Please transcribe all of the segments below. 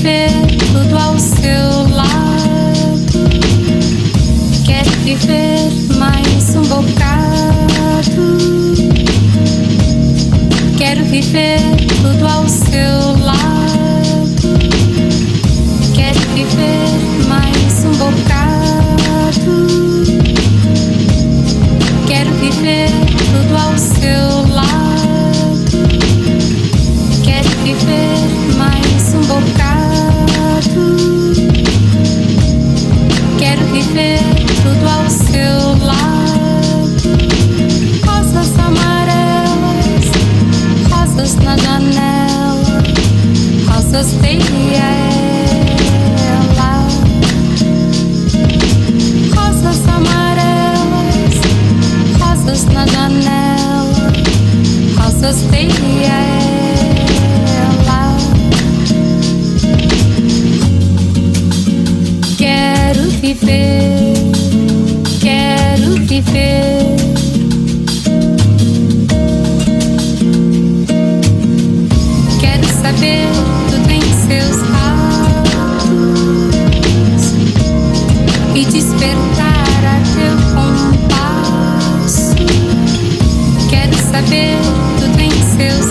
viver tudo ao seu lado. Quero viver mais um bocado. Quero viver tudo ao seu lado. Quero viver mais um bocado. Quero viver tudo ao seu lado. Quero viver mais um bocado. Quero viver tudo ao seu lado. Rosas amarelas, rosas na janela, rosas tem ela. Rosas amarelas, rosas na janela, rosas tem ela. Quero viver, quero viver. Quero saber tudo em seus atos e despertar a teu compasso. Quero saber tudo em seus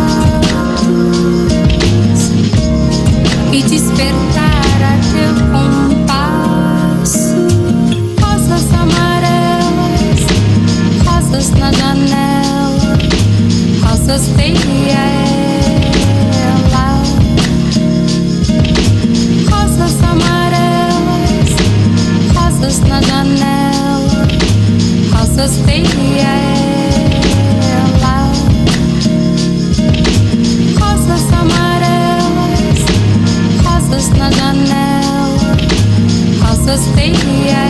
atos e despertar a teu compasso. Rosas amarelas, rosas na janela, rosas tem ela. Rosas amarelas, rosas na janela, rosas tem ela. Rosas amarelas, rosas na janela, rosas tem ela.